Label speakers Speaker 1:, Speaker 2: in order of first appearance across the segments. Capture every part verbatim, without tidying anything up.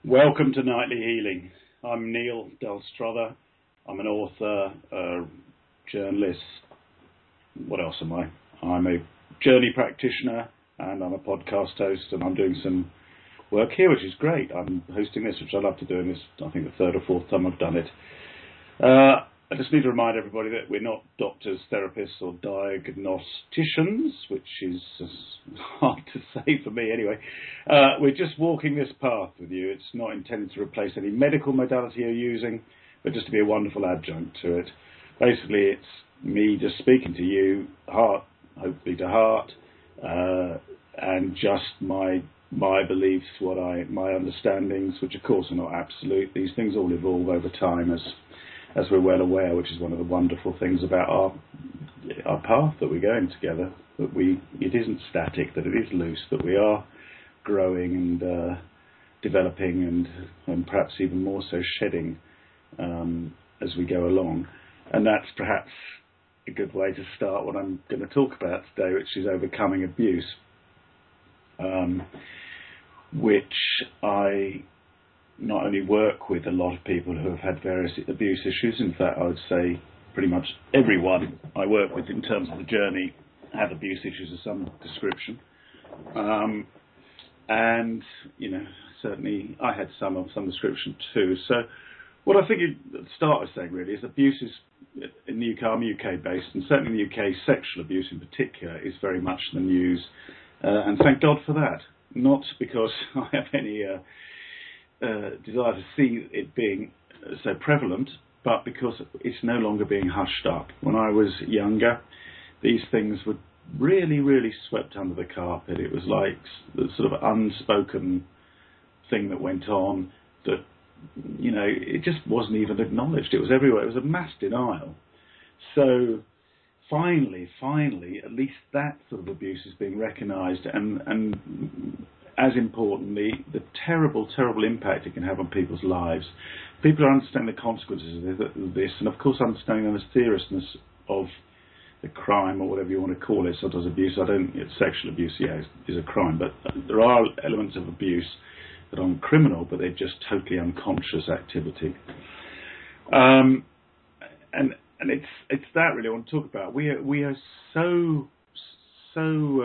Speaker 1: Welcome to Nightly Healing. I'm Neil Delstrother. I'm an author, a journalist. What else am I? I'm a journey practitioner and I'm a podcast host, and I'm doing some work here, which is great. I'm hosting this, which I love to do, and this I think the third or fourth time I've done it. Uh, I just need to remind everybody that we're not doctors, therapists or diagnosticians, which is hard to say for me anyway. Uh, we're just walking this path with you. It's not intended to replace any medical modality you're using, but just to be a wonderful adjunct to it. Basically, it's me just speaking to you, heart, hopefully to heart, uh, and just my my beliefs, what I my understandings, which of course are not absolute. These things all evolve over time, as as we're well aware, which is one of the wonderful things about our our path that we're going together. That we it isn't static, that it is loose, that we are growing and uh, developing, and and perhaps even more so shedding um, as we go along. And that's perhaps a good way to start what I'm going to talk about today, which is overcoming abuse, um, which I not only work with a lot of people who have had various abuse issues. In fact, I would say pretty much everyone I work with in terms of the journey have abuse issues of some description. Um, and, you know, certainly I had some of some description too. So what I think you'd start with saying really is abuse is, in the U K, I'm U K based, and certainly in the U K, sexual abuse in particular is very much the news. Uh, and thank God for that. Not because I have any uh, uh, desire to see it being so prevalent, but because it's no longer being hushed up. When I was younger, these things were really, really swept under the carpet. It was like the sort of unspoken thing that went on that, you know, it just wasn't even acknowledged. It was everywhere. It was a mass denial. So finally, finally, at least that sort of abuse is being recognised, and, and as importantly, the terrible, terrible impact it can have on people's lives. People are understanding the consequences of this, and of course understanding the seriousness of the crime, or whatever you want to call it. Sometimes abuse, I don't, it's sexual abuse, yeah, is, is a crime, but there are elements of abuse that aren't criminal, but they're just totally unconscious activity. Um, and and it's it's that really I want to talk about. We are, we are so so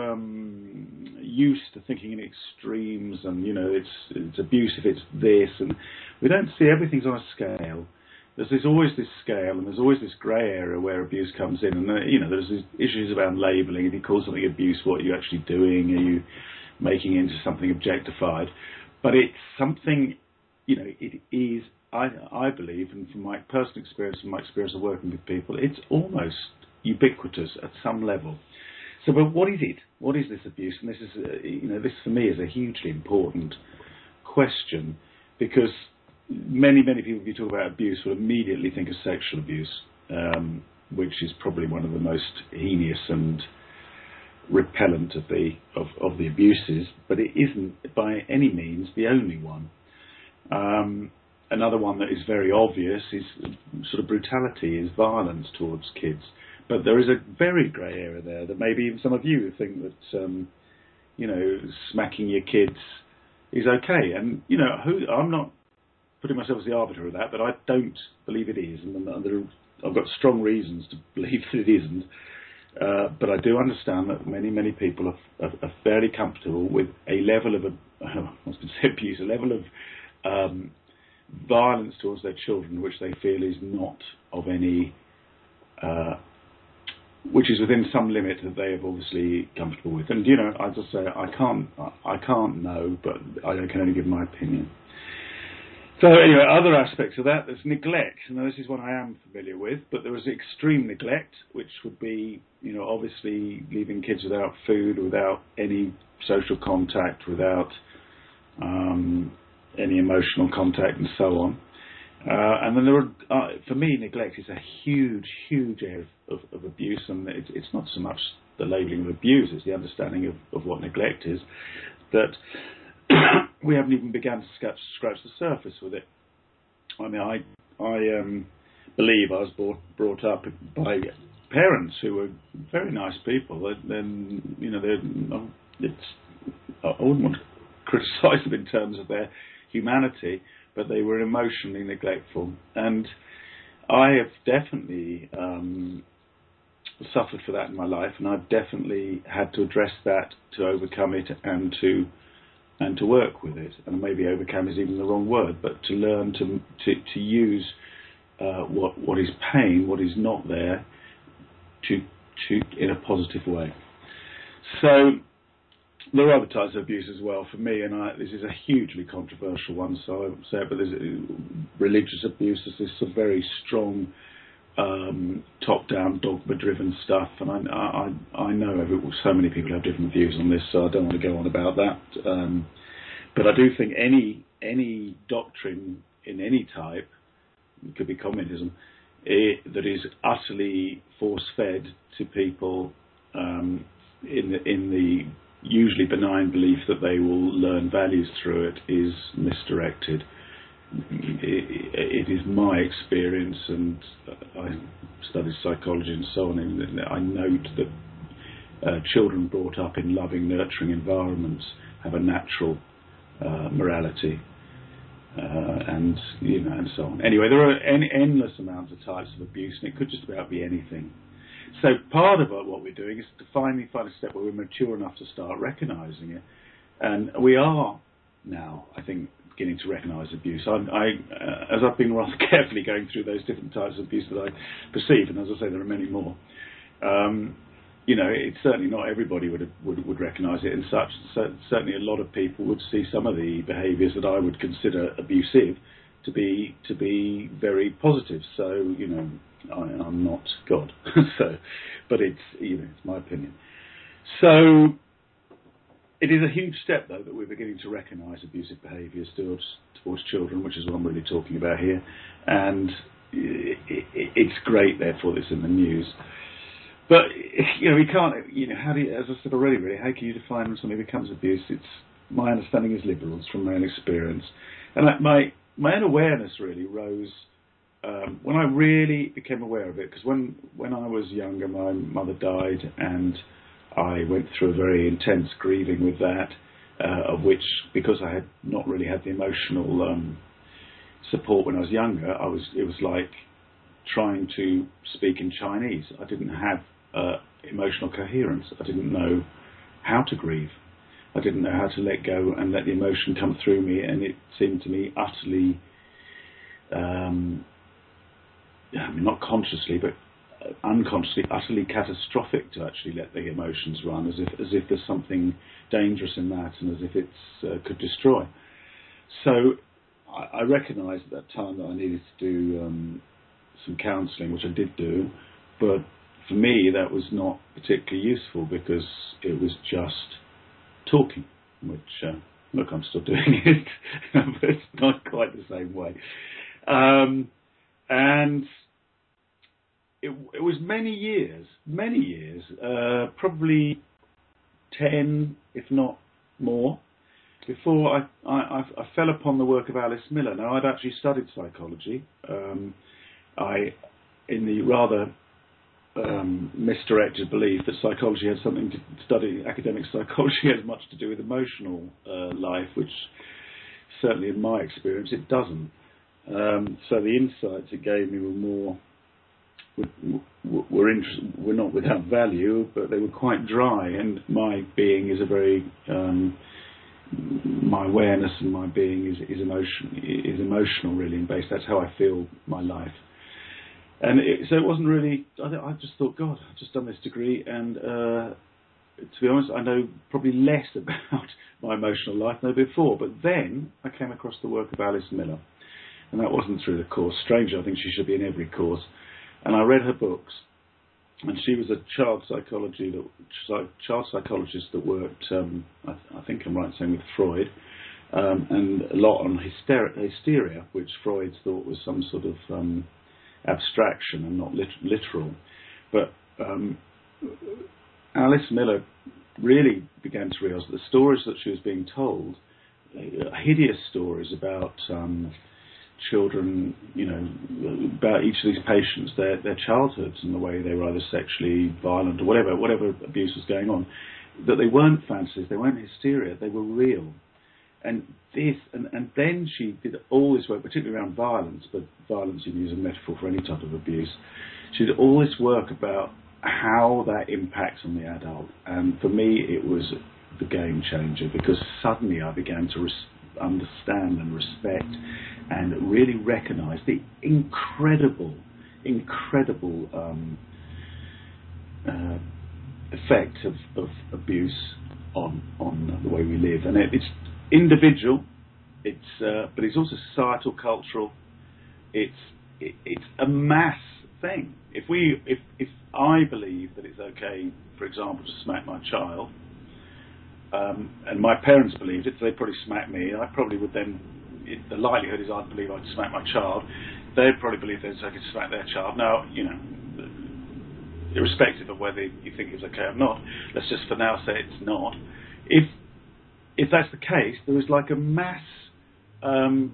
Speaker 1: um, used to thinking in extremes, and you know, it's it's abuse if it's this, and we don't see everything's on a scale. There's, there's always this scale, and there's always this grey area where abuse comes in, and uh, you know, there's these issues around labelling. If you call something abuse, what are you actually doing? Are you making it into something objectified? But it's something, you know, it is, I, I believe, and from my personal experience and my experience of working with people, it's almost ubiquitous at some level. So, but what is it? What is this abuse? And this is, uh, you know, this for me is a hugely important question, because many, many people, if you talk about abuse, will immediately think of sexual abuse, um, which is probably one of the most heinous and repellent of the of, of the abuses, but it isn't by any means the only one. Um, another one that is very obvious is sort of brutality, is violence towards kids. But there is a very grey area there that maybe even some of you think that um, you know, smacking your kids is okay. And you know, who, I'm not putting myself as the arbiter of that, but I don't believe it is, and there are, I've got strong reasons to believe that it isn't. Uh, but I do understand that many, many people are, are, are fairly comfortable with a level of, uh, I was going to say abuse, a level of um, violence towards their children, which they feel is not of any, uh, which is within some limit that they are obviously comfortable with. And you know, I just say I can't, I can't know, but I can only give my opinion. So anyway, other aspects of that, there's neglect. Now this is one I am familiar with, but there is extreme neglect, which would be, you know, obviously leaving kids without food, without any social contact, without um, any emotional contact, and so on. Uh, and then there are, uh, for me, neglect is a huge, huge area of, of abuse, and it, it's not so much the labelling of abuse, it's the understanding of, of what neglect is, that we haven't even begun to scratch, scratch the surface with it. I mean, I I um, believe I was brought, brought up by parents who were very nice people. Then, you know, they're, it's, I wouldn't want to criticise them in terms of their humanity, but they were emotionally neglectful. And I have definitely um, suffered for that in my life, and I've definitely had to address that to overcome it and to and to work with it. And maybe overcome is even the wrong word, but to learn to to, to use uh, what what is pain, what is not there, to to in a positive way. So there are other types of abuse as well for me, and I, this is a hugely controversial one, so I won't say it, but there's religious abuse. There's this sort of very strong um, top-down, dogma-driven stuff, and I, I, I know every, so many people have different views on this, so I don't want to go on about that. Um, but I do think any any doctrine in any type, it could be communism, it, that is utterly force-fed to people um, in the in the usually benign belief that they will learn values through it is misdirected. It, it is my experience, and I studied psychology and so on, and I note that uh, children brought up in loving, nurturing environments have a natural uh, morality, uh, and you know, and so on. Anyway, there are en- endless amounts of types of abuse, and it could just about be anything. So part of what we're doing is to finally find a step where we're mature enough to start recognising it. And we are now, I think, beginning to recognise abuse. I, I uh, as I've been rather carefully going through those different types of abuse that I perceive, and as I say, there are many more, um, you know, it's certainly not everybody would would, would recognise it, and such. So certainly a lot of people would see some of the behaviours that I would consider abusive to be to be very positive. So, you know, I, I'm not God. so, but it's, you know, it's my opinion. So, it is a huge step, though, that we're beginning to recognise abusive behaviours towards towards children, which is what I'm really talking about here. And it, it, it's great, therefore, that it's in the news. But, you know, we can't, you know, how do you, as I said already, really, how can you define when something becomes abuse? It's, my understanding is liberal, it's from my own experience. And my my own awareness really rose Um, when I really became aware of it, because when, when I was younger, my mother died, and I went through a very intense grieving with that, uh, of which, because I had not really had the emotional um, support when I was younger, I was it was like trying to speak in Chinese. I didn't have uh, emotional coherence. I didn't know how to grieve. I didn't know how to let go and let the emotion come through me, and it seemed to me utterly... Um, I mean, not consciously, but unconsciously, utterly catastrophic to actually let the emotions run, as if as if there's something dangerous in that, and as if it uh, could destroy. So I, I recognised at that time that I needed to do um, some counselling, which I did do, but for me that was not particularly useful because it was just talking, which, uh, look, I'm still doing it, but it's not quite the same way. Um, and It, it was many years, many years, uh, probably ten, if not more, before I, I, I fell upon the work of Alice Miller. Now, I'd actually studied psychology. Um, I, in the rather um, misdirected belief that psychology had something to study, academic psychology has much to do with emotional uh, life, which certainly in my experience it doesn't. Um, so the insights it gave me were more... were interest, were not without value, but they were quite dry. And my being is a very um, my awareness and my being is is emotion is emotional really and based. That's how I feel my life. And it, so it wasn't really. I, I just thought, God, I've just done this degree, and uh, to be honest, I know probably less about my emotional life than before. But then I came across the work of Alice Miller, and that wasn't through the course. Strange, I think she should be in every course. And I read her books, and she was a child psychology that, child psychologist that worked, um, I, I think I'm right in saying, with Freud, um, and a lot on hyster- hysteria, which Freud thought was some sort of um, abstraction and not lit- literal. But um, Alice Miller really began to realise that the stories that she was being told, uh, hideous stories about... Um, children, you know, about each of these patients, their their childhoods and the way they were either sexually violent or whatever, whatever abuse was going on, that they weren't fantasies, they weren't hysteria, they were real. and this, and, and then she did all this work, particularly around violence, but violence you can use a metaphor for any type of abuse. She did all this work about how that impacts on the adult, and for me it was the game changer, because suddenly I began to res- understand and respect and really recognise the incredible, incredible um, uh, effect of, of abuse on on the way we live, and it, it's individual, it's uh, but it's also societal, cultural. It's it, it's a mass thing. If we if if I believe that it's okay, for example, to smack my child, um, and my parents believed it, so they'd probably smack me. I probably would then. It, the likelihood is I'd believe I'd smack my child. They'd probably believe that it's okay to smack their child. Now, you know, irrespective of whether you think it's okay or not, let's just for now say it's not. If if that's the case, there is like a mass um,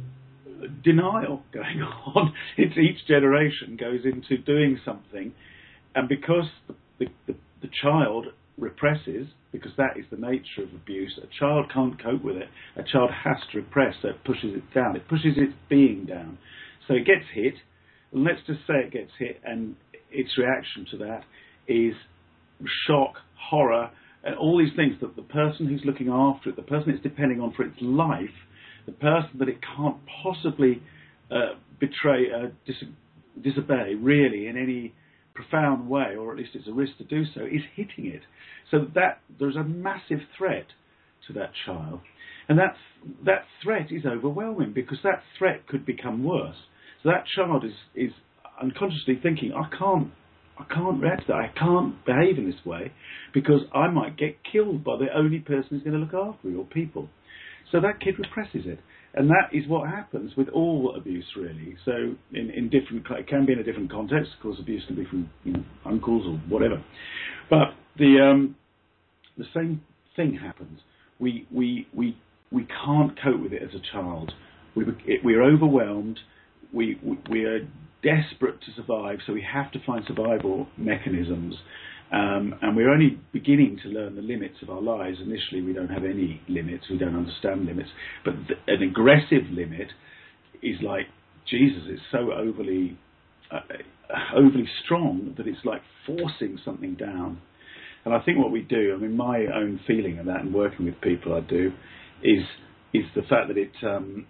Speaker 1: denial going on. It's each generation goes into doing something, and because the, the, the, the child represses, because that is the nature of abuse, a child can't cope with it. A child has to repress, so it pushes it down. It pushes its being down. So it gets hit, and let's just say it gets hit, and its reaction to that is shock, horror, and all these things that the person who's looking after it, the person it's depending on for its life, the person that it can't possibly uh, betray, uh, dis- disobey, really, in any profound way, or at least it's a risk to do so, is hitting it. So that there's a massive threat to that child. And that, that threat is overwhelming, because that threat could become worse. So that child is, is unconsciously thinking, I can't I can't react to that, I can't behave in this way, because I might get killed by the only person who's going to look after me, or people. So that kid represses it. And that is what happens with all abuse, really. So in, in different, it can be in a different context. Of course, abuse can be from, you know, uncles or whatever. But the um, the same thing happens. We we we we can't cope with it as a child. We we're overwhelmed. We we, we are desperate to survive, so we have to find survival mechanisms. Um, and we're only beginning to learn the limits of our lives. Initially, we don't have any limits. We don't understand limits. But th- an aggressive limit is like Jesus. It's so overly, uh, overly strong that it's like forcing something down. And I think what we do, I mean, my own feeling of that, and working with people I do, is is the fact that it. Um,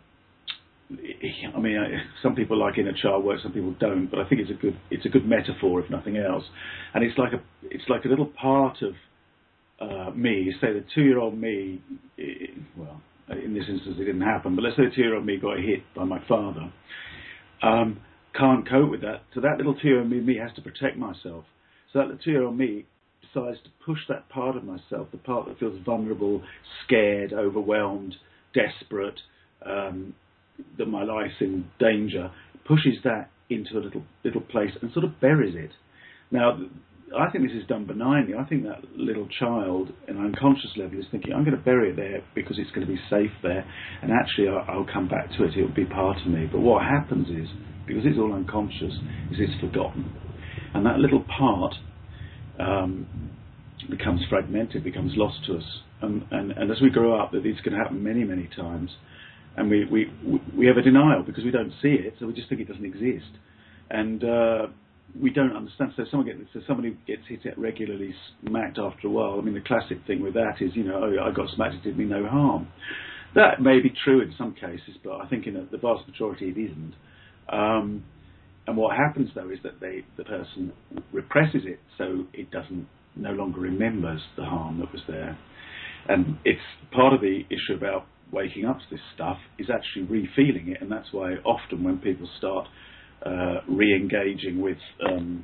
Speaker 1: I mean, some people like inner child work, some people don't. But I think it's a good, it's a good metaphor, if nothing else. And it's like a, it's like a little part of uh, me. Say the two-year-old me. It, well, in this instance, it didn't happen. But let's say the two-year-old me got hit by my father. Um, can't cope with that. So that little two-year-old me, me has to protect myself. So that the two-year-old me decides to push that part of myself, the part that feels vulnerable, scared, overwhelmed, desperate. Um, that my life's in danger, pushes that into a little little place and sort of buries it. Now, I think this is done benignly. I think that little child, at an unconscious level, is thinking, I'm going to bury it there because it's going to be safe there, and actually I'll, I'll come back to it, it'll be part of me. But what happens is, because it's all unconscious, is it's forgotten. And that little part um, becomes fragmented, becomes lost to us. And, and, and as we grow up, that it's going to happen many, many times. And we, we, we have a denial because we don't see it, so we just think it doesn't exist. And uh, we don't understand. So someone gets, so somebody gets hit at regularly, smacked after a while. I mean, the classic thing with that is, you know, oh, I got smacked, it did me no harm. That may be true in some cases, but I think in the vast majority it isn't. Um, and what happens, though, is that they, the person represses it, so it doesn't, no longer remembers the harm that was there. And it's part of the issue about waking up to this stuff is actually re-feeling it, and that's why often when people start uh, re-engaging with, um,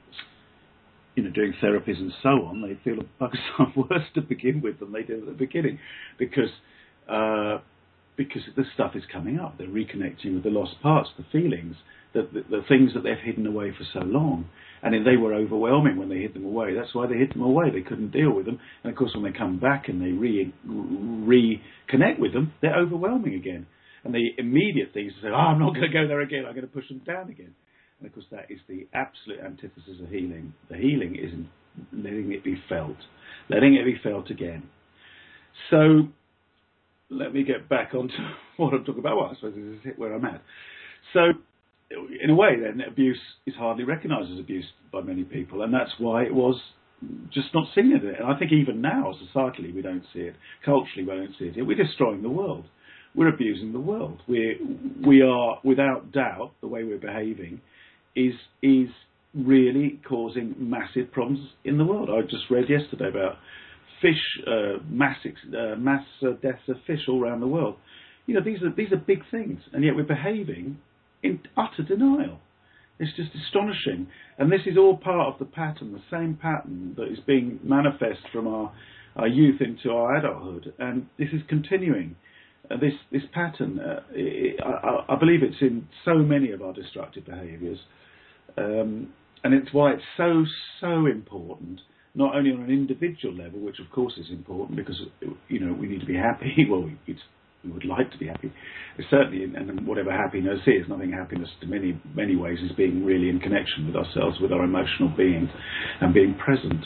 Speaker 1: you know, doing therapies and so on, they feel a bug's son worse to begin with than they did at the beginning, because uh, because this stuff is coming up. They're reconnecting with the lost parts, the feelings, the, the, the things that they've hidden away for so long. And if they were overwhelming when they hid them away, that's why they hid them away. They couldn't deal with them. And of course, when they come back and they re, reconnect with them, they're overwhelming again. And the immediate thing is to say, oh, I'm not going to go there again. I'm going to push them down again. And of course, that is the absolute antithesis of healing. The healing is letting it be felt, letting it be felt again. So let me get back onto what I'm talking about. Well, I suppose this is where I'm at. So, in a way, then, abuse is hardly recognised as abuse by many people, and that's why it was just not seen it. And I think even now, societally, we don't see it. Culturally, we don't see it. We're destroying the world. We're abusing the world. We we are, without doubt, the way we're behaving is is really causing massive problems in the world. I just read yesterday about fish uh, mass uh, mass uh, deaths of fish all around the world. You know, these are these are big things, and yet we're behaving in utter denial. It's just astonishing, and this is all part of the pattern, the same pattern that is being manifest from our, our youth into our adulthood, and this is continuing. Uh, this this pattern, uh, it, I, I believe it's in so many of our destructive behaviours, um, and it's why it's so so important, not only on an individual level, which of course is important because you know we need to be happy. Well, it's, we would like to be happy. It's certainly, and whatever happiness is, I think happiness, in many many ways, is being really in connection with ourselves, with our emotional being, and being present.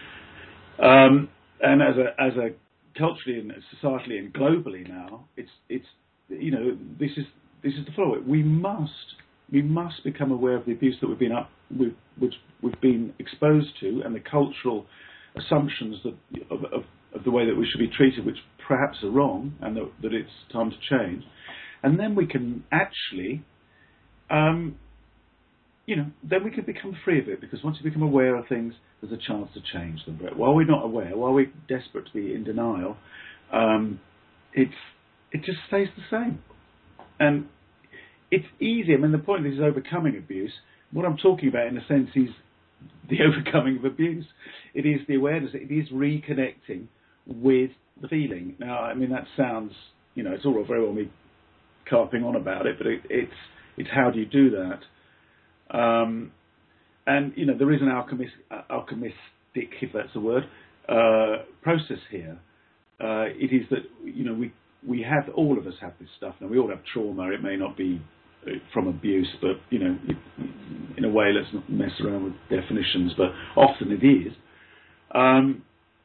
Speaker 1: Um, and as a as a culturally and societally and globally now, it's it's you know this is this is the flow. We must we must become aware of the abuse that we've been up we've, which we've been exposed to, and the cultural assumptions that of, of, of the way that we should be treated, which perhaps are wrong, and that, that it's time to change. And then we can actually, um, you know, then we can become free of it, because once you become aware of things, there's a chance to change them. But while we're not aware, while we're desperate to be in denial, um, it's it just stays the same. And it's easy. I mean, the point of this is overcoming abuse. What I'm talking about, in a sense, is the overcoming of abuse. It is the awareness. It is reconnecting with the feeling. Now, I mean, that sounds, you know, it's all very well me carping on about it, but it, it's it's how do you do that? Um, and, you know, there is an alchemist, uh, alchemistic, if that's a word, uh, process here. Uh, it is that, you know, we, we have, all of us have this stuff. Now, we all have trauma. It may not be from abuse, but, you know, it, in a way, let's not mess around with definitions, but often it is. Um,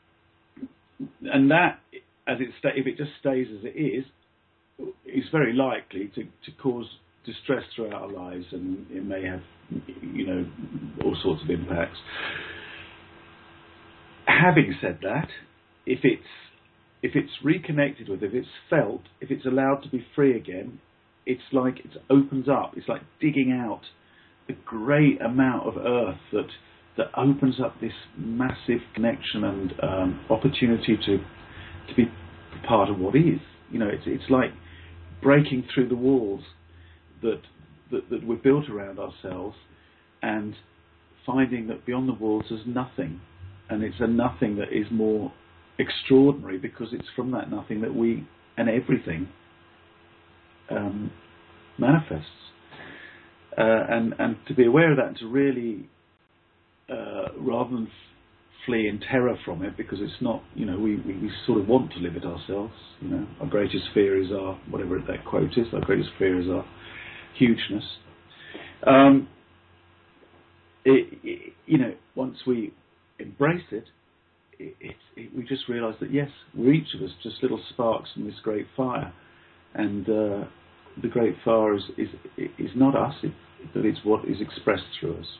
Speaker 1: and that, as it sta- if it just stays as it is, is very likely to, to cause distress throughout our lives, and it may have, you know, all sorts of impacts. Having said that, if it's if it's reconnected with, if it's felt, if it's allowed to be free again, it's like it opens up. It's like digging out a great amount of earth that that opens up this massive connection and um, opportunity to to be part of what is. You know, it's it's like breaking through the walls that that, that we're built around ourselves, and finding that beyond the walls there's nothing, and it's a nothing that is more extraordinary, because it's from that nothing that we and everything um, manifests. Uh, and and to be aware of that, and to really, uh, rather than f- flee in terror from it, because it's not, you know, we, we, we sort of want to live it ourselves. You know, our greatest fear is our, whatever that quote is, our greatest fear is our hugeness. Um, it, it, you know, once we embrace it, it, it, it we just realise that yes, we're each of us just little sparks from this great fire, and uh, the great fire is is, is not us, it, but it's what is expressed through us.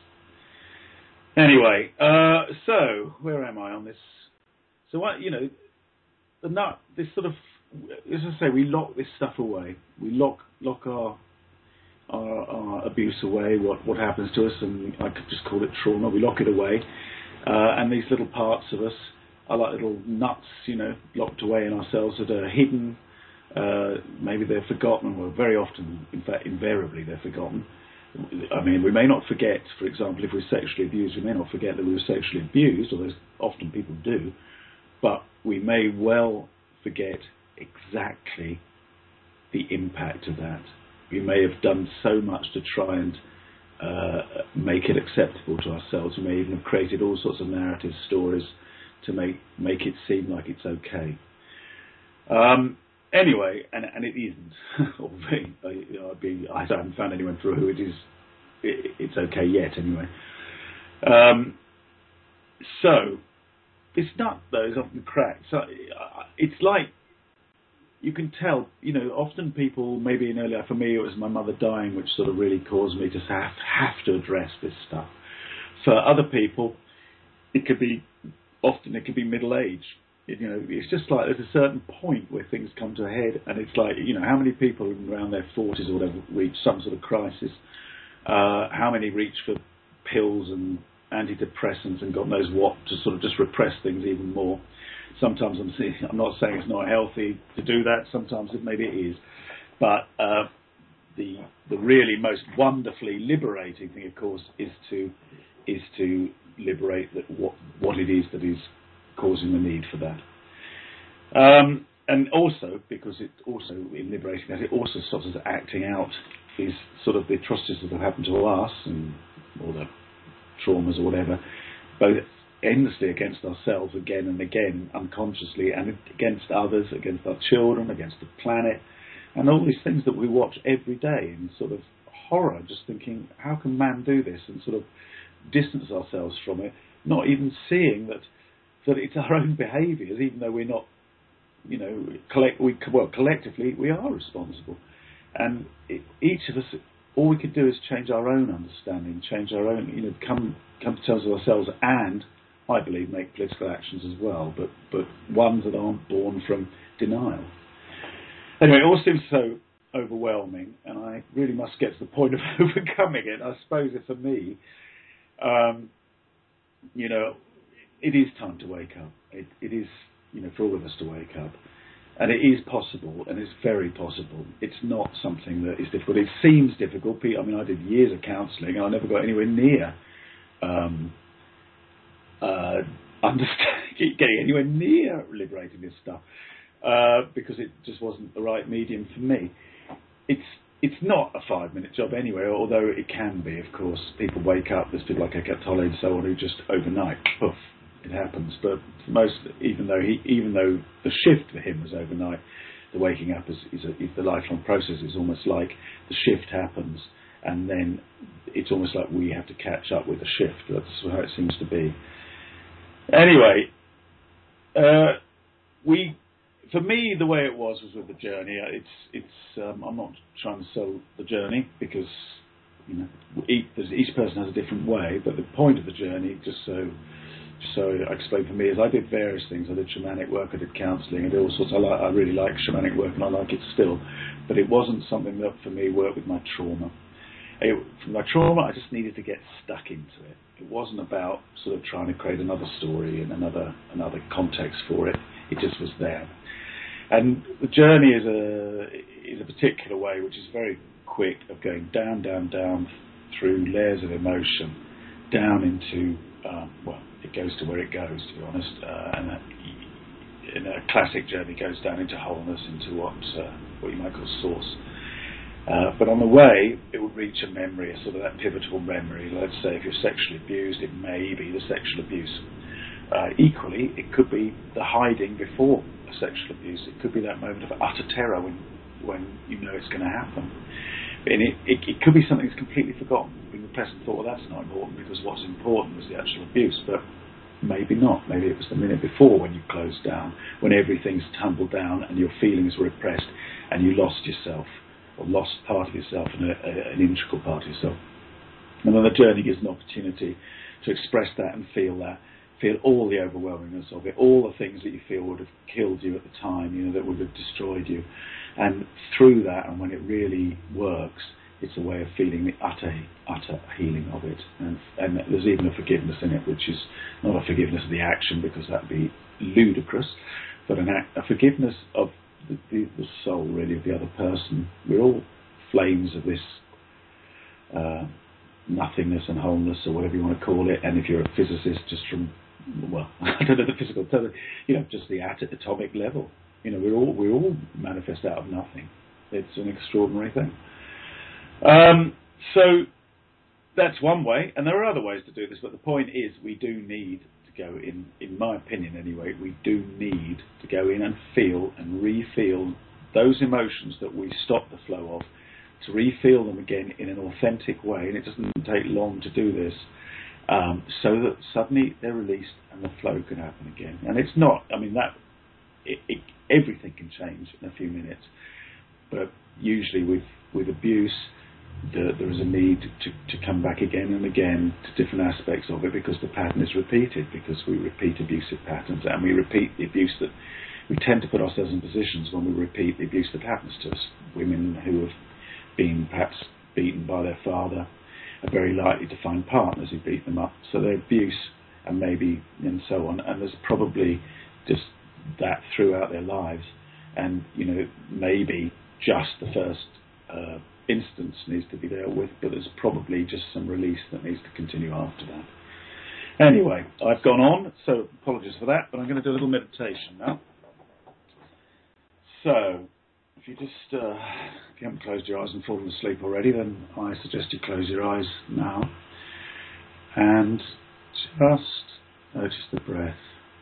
Speaker 1: Anyway, uh, so where am I on this? So what, you know, the nut, this sort of, as I say, we lock this stuff away. We lock lock our our, our abuse away. What what happens to us, and I could just call it trauma. We lock it away, uh, and these little parts of us are like little nuts, you know, locked away in ourselves that are hidden. Uh, maybe they're forgotten. Well, very often, in fact, invariably, they're forgotten. I mean, we may not forget, for example, if we're sexually abused, we may not forget that we were sexually abused, although often people do, but we may well forget exactly the impact of that. We may have done so much to try and uh, make it acceptable to ourselves. We may even have created all sorts of narrative stories to make make it seem like it's okay. Um, Anyway, and and it isn't. or be, you know, be, I haven't found anyone through who it is. It, it's okay yet, anyway. Um, so this nut though is often cracked. So it's like you can tell, you know, often people, maybe in earlier, for me it was my mother dying, which sort of really caused me to have, have to address this stuff. For other people, it could be, often it could be middle age. It, you know, it's just like there's a certain point where things come to a head, and it's like, you know, how many people around their forties or whatever reach some sort of crisis? Uh, how many reach for pills and antidepressants and God knows what to sort of just repress things even more? Sometimes I'm seeing, I'm not saying it's not healthy to do that. Sometimes it maybe it is, but uh, the the really most wonderfully liberating thing, of course, is to is to liberate that what what it is that is causing the need for that. Um, and also, because it also, in liberating that, it also stops us acting out these sort of the atrocities that have happened to us and all the traumas or whatever, both endlessly against ourselves again and again, unconsciously, and against others, against our children, against the planet, and all these things that we watch every day in sort of horror, just thinking, how can man do this? And sort of distance ourselves from it, not even seeing that that it's our own behaviours, even though we're not, you know, collect, we, well, collectively we are responsible. And it, each of us, all we could do is change our own understanding, change our own, you know, come come to terms with ourselves, and I believe make political actions as well, but but ones that aren't born from denial. Anyway, it all seems so overwhelming, and I really must get to the point of overcoming it. I suppose that for me, um, you know, it is time to wake up. It, it is, you know, for all of us to wake up. And it is possible, and it's very possible. It's not something that is difficult. It seems difficult. I mean, I did years of counselling, and I never got anywhere near um, uh, understanding, getting anywhere near liberating this stuff, uh, because it just wasn't the right medium for me. It's it's not a five-minute job anyway, although it can be, of course. People wake up, there's people like Eckhart Tolle and so on, who just overnight, poof, it happens. But most, even though he, even though the shift for him was overnight, the waking up is, is, a, is the lifelong process. It's almost like the shift happens, and then it's almost like we have to catch up with the shift. That's how it seems to be. Anyway, uh, we, for me, the way it was was with the journey. It's, it's. Um, I'm not trying to sell the journey, because, you know, each, each person has a different way. But the point of the journey, just so. So I explained for me, is I did various things. I did shamanic work, I did counselling, I did all sorts. I, like, I really like shamanic work, and I like it still. But it wasn't something that, for me, worked with my trauma. It, from my trauma, I just needed to get stuck into it. It wasn't about sort of trying to create another story and another another context for it. It just was there. And the journey is a is a particular way, which is very quick, of going down, down, down through layers of emotion, down into um, well. It goes to where it goes, to be honest, uh, and that, in a classic journey goes down into wholeness, into what uh, what you might call source. Uh, but on the way, it will reach a memory, a sort of that pivotal memory. Let's say if you're sexually abused, it may be the sexual abuse. Uh, equally, it could be the hiding before a sexual abuse. It could be that moment of utter terror when when you know it's going to happen. And it, it, it could be something that's completely forgotten. Being repressed and thought, well, that's not important, because what's important was the actual abuse. But maybe not. Maybe it was the minute before, when you closed down, when everything's tumbled down and your feelings were repressed, and you lost yourself, or lost part of yourself, and a, a, an integral part of yourself. And then the journey gives an opportunity to express that and feel that, feel all the overwhelmingness of it, all the things that you feel would have killed you at the time, you know, that would have destroyed you. And through that, and when it really works, it's a way of feeling the utter, utter healing of it. And, and there's even a forgiveness in it, which is not a forgiveness of the action, because that would be ludicrous, but an act, a forgiveness of the, the, the soul, really, of the other person. We're all flames of this uh, nothingness and wholeness, or whatever you want to call it. And if you're a physicist, just from, well, I don't know the physical term, you know, just the at atomic level. You know, we're all we all manifest out of nothing. It's an extraordinary thing. Um, so that's one way, and there are other ways to do this. But the point is, we do need to go in. In my opinion, anyway, we do need to go in and feel and re-feel those emotions that we stop the flow of, to re-feel them again in an authentic way. And it doesn't take long to do this, um, so that suddenly they're released and the flow can happen again. And it's not. I mean that. It, it, everything can change in a few minutes. But usually with, with abuse, the, there is a need to, to come back again and again to different aspects of it, because the pattern is repeated, because we repeat abusive patterns, and we repeat the abuse that we tend to put ourselves in positions when we repeat the abuse that happens to us. Women who have been perhaps beaten by their father are very likely to find partners who beat them up, so their abuse and maybe and so on, and there's probably just that throughout their lives, and you know, maybe just the first uh, instance needs to be dealt with, but there's probably just some release that needs to continue after that. Anyway, I've gone on, so apologies for that, but I'm going to do a little meditation now. So, if you just, uh, if you haven't closed your eyes and fallen asleep already, then I suggest you close your eyes now and just notice the breath.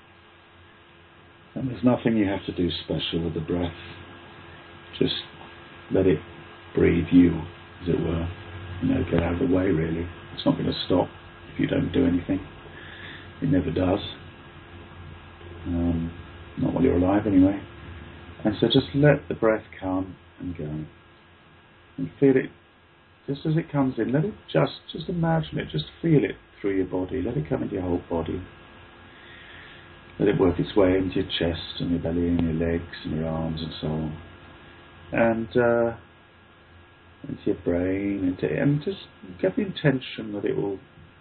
Speaker 1: And there's nothing you have to do special with the breath. Just let it breathe you, as it were. You know, get out of the way, really. It's not going to stop if you don't do anything. It never does. Um, not while you're alive, anyway. And so just let the breath come and go. And feel it just as it comes in. Let it just, just imagine it, just feel it through your body. Let it come into your whole body. Let it work its way into your chest and your belly and your legs and your arms and so on. And uh, into your brain, into and just get the intention that it will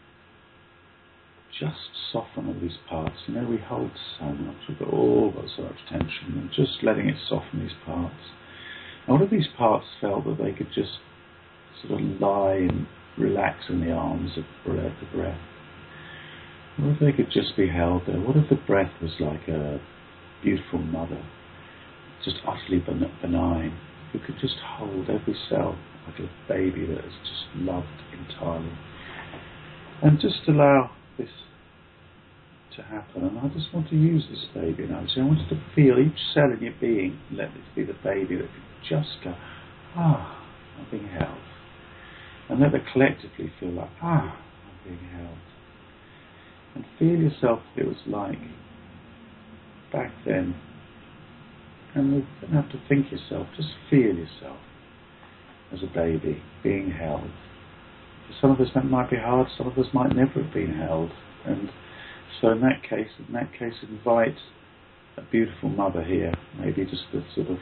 Speaker 1: just soften all these parts. You know, we hold so much, we've got all got so much tension, and just letting it soften these parts. And what if these parts felt that they could just sort of lie and relax in the arms of the breath? What if they could just be held there? What if the breath was like a beautiful mother, just utterly benign, who could just hold every cell like a baby that is just loved entirely? And just allow this to happen. And I just want to use this baby analogy. I want you to feel each cell in your being, let this be the baby that could just go, ah, I'm being held. And let it collectively feel like, ah, I'm being held. And feel yourself what it was like back then. And you don't have to think yourself, just feel yourself as a baby being held. For some of us that might be hard, some of us might never have been held. And so in that case, in that case invite a beautiful mother here, maybe just the sort of,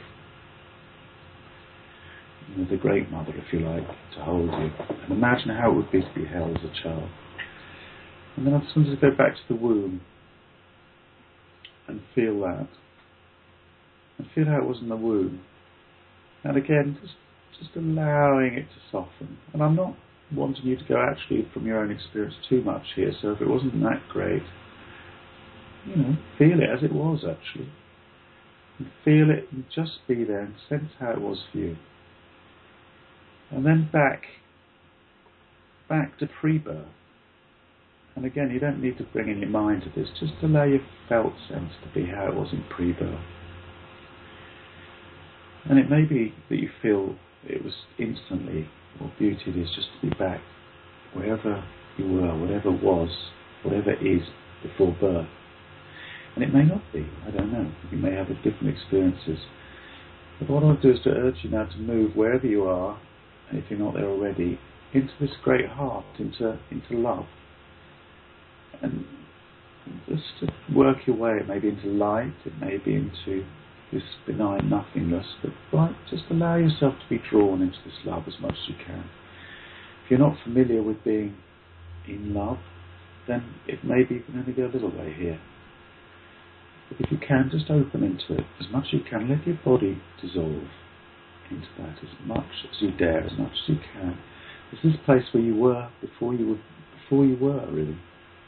Speaker 1: you know, the great mother, if you like, to hold you. And imagine how it would be to be held as a child. And then I just want to go back to the womb and feel that. And feel how it was in the womb. And again, just just allowing it to soften. And I'm not wanting you to go actually from your own experience too much here, so if it wasn't that great, you know, feel it as it was actually. And feel it and just be there and sense how it was for you. And then back, back to pre-birth. And again, you don't need to bring in your mind to this, just allow your felt sense to be how it was in pre-birth. And it may be that you feel it was instantly, or beauty it is just to be back wherever you were, whatever was, whatever is before birth. And it may not be, I don't know. You may have different experiences. But what I want to do is to urge you now to move wherever you are, and if you're not there already, into this great heart, into into love. And just to work your way, it may be into light, it may be into this benign nothingness, but right, just allow yourself to be drawn into this love as much as you can. If you're not familiar with being in love, then it may be you can only go a little way here. But if you can, just open into it as much as you can. Let your body dissolve into that as much as you dare, as much as you can. This is this place where you were before you were, before you were really.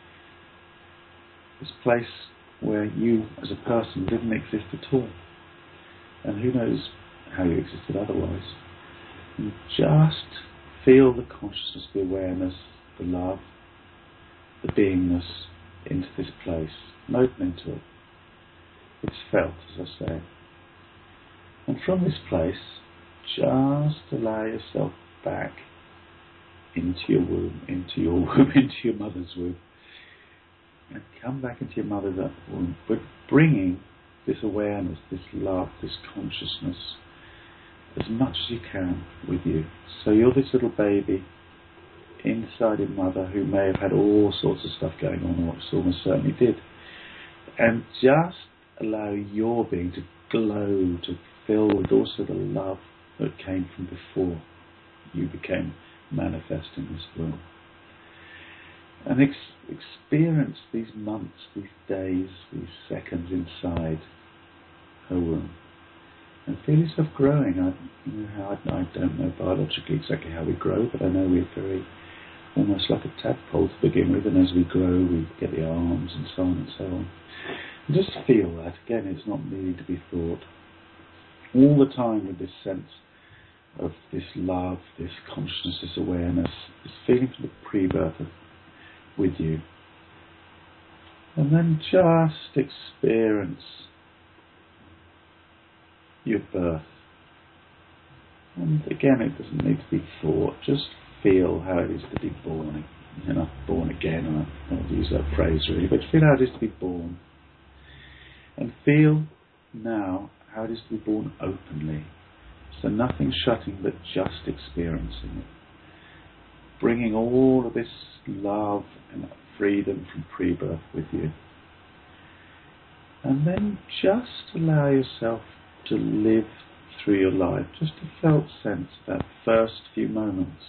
Speaker 1: This place where you as a person didn't exist at all. And who knows how you existed otherwise. And just feel the consciousness, the awareness, the love, the beingness into this place. And open into it. It's felt, as I say. And from this place, just allow yourself back into your womb, into your womb, into your mother's womb. And come back into your mother's womb, but bringing this awareness, this love, this consciousness as much as you can with you. So you're this little baby inside your mother who may have had all sorts of stuff going on, or almost certainly did. And just allow your being to glow, to fill with also the love that came from before you became manifest in this womb. And ex- experience these months, these days, these seconds inside her womb. And feel yourself growing. I, you know, how I, I don't know biologically exactly how we grow, but I know we're very, almost like a tadpole to begin with, and as we grow we get the arms and so on and so on. And just feel that. Again, it's not needing to be thought. All the time with this sense of this love, this consciousness, this awareness, this feeling from the pre-birth of, with you. And then just experience your birth. And again, it doesn't need to be thought. Just feel how it is to be born. You're not born again, and I don't use that phrase really, but feel how it is to be born. And feel now how it is to be born openly. So nothing shutting, but just experiencing it. Bringing all of this love and freedom from pre-birth with you. And then just allow yourself to live through your life, just a felt sense of that first few moments.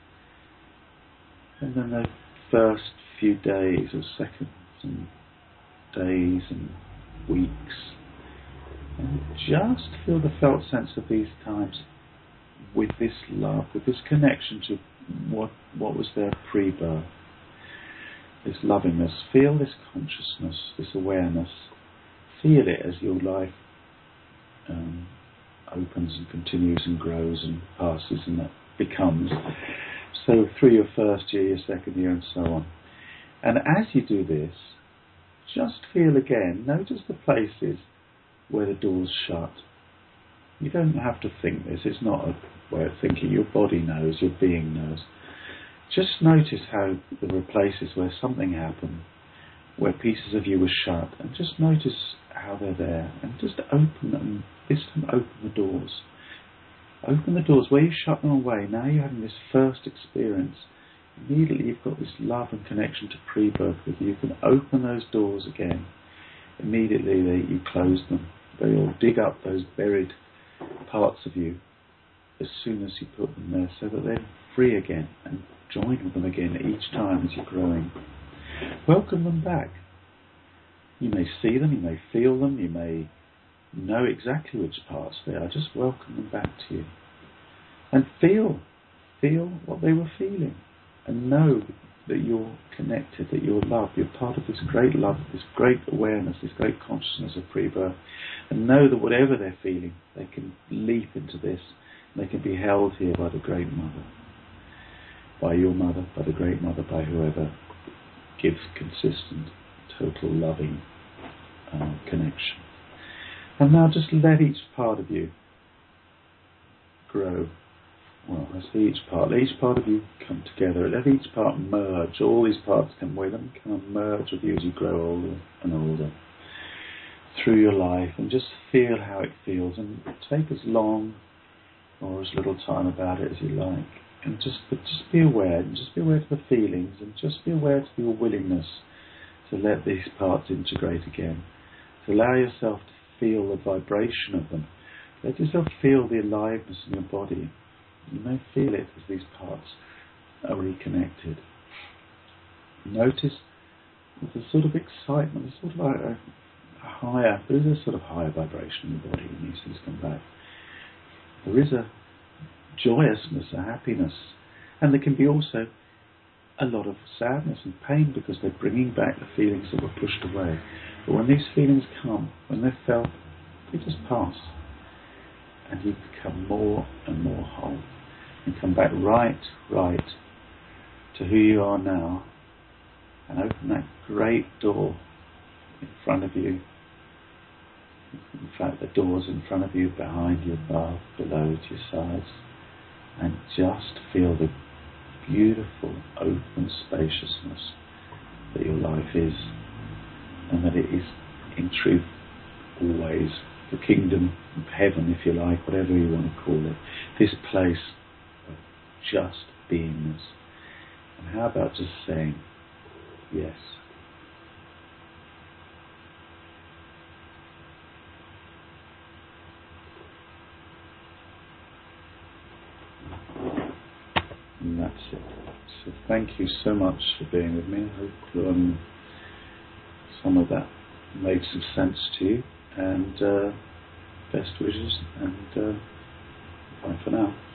Speaker 1: And then the first few days or seconds and days and weeks. And just feel the felt sense of these times with this love, with this connection to what what was there pre-birth. This lovingness. Feel this consciousness, this awareness. Feel it as your life um, opens and continues and grows and passes and that becomes. So through your first year, your second year, and so on. And as you do this, just feel again, notice the places where the doors shut. You don't have to think this, it's not a way of thinking, your body knows, your being knows. Just notice how there were places where something happened, where pieces of you were shut, and just notice how they're there, and just open them, this time open the doors. Open the doors where you shut them away. Now you're having this first experience. Immediately you've got this love and connection to pre-birth with you. You can open those doors again. Immediately they, you close them. They'll dig up those buried parts of you as soon as you put them there, so that they're free again, and join with them again each time as you're growing. Welcome them back. You may see them, you may feel them, you may know exactly which parts they are. Just welcome them back to you. And feel, feel what they were feeling. And know that you're connected, that you're loved, you're part of this great love, this great awareness, this great consciousness of pre-birth. And know that whatever they're feeling, they can leap into this, and they can be held here by the Great Mother. By your mother, by the Great Mother, by whoever gives consistent, total loving uh, connection. And now just let each part of you grow. Well, I see each part. Let each part of you come together. Let each part merge. All these parts come with them, kind of merge with you as you grow older and older through your life, and just feel how it feels, and take as long or as little time about it as you like. And just, but just be aware, and just be aware of the feelings, and just be aware of your willingness to let these parts integrate again. To allow yourself to feel the vibration of them. Let yourself feel the aliveness in your body. You may feel it as these parts are reconnected. Notice there's a sort of excitement, a sort of like a, a higher, there is a sort of higher vibration in your body when these things come back. There is a joyousness, a happiness, and there can be also a lot of sadness and pain, because they're bringing back the feelings that were pushed away. But when these feelings come, when they're felt, they just pass, and you become more and more whole, and come back right, right to who you are now, and open that great door in front of you. In fact, the doors in front of you, behind you, above, below, to your sides, and just feel the beautiful open spaciousness that your life is, and that it is in truth always is the kingdom of heaven, if you like, whatever you want to call it, this place of just beingness. And how about just saying yes? And that's it. So thank you so much for being with me. I hope um, some of that made some sense to you. And uh, best wishes, and uh, bye for now.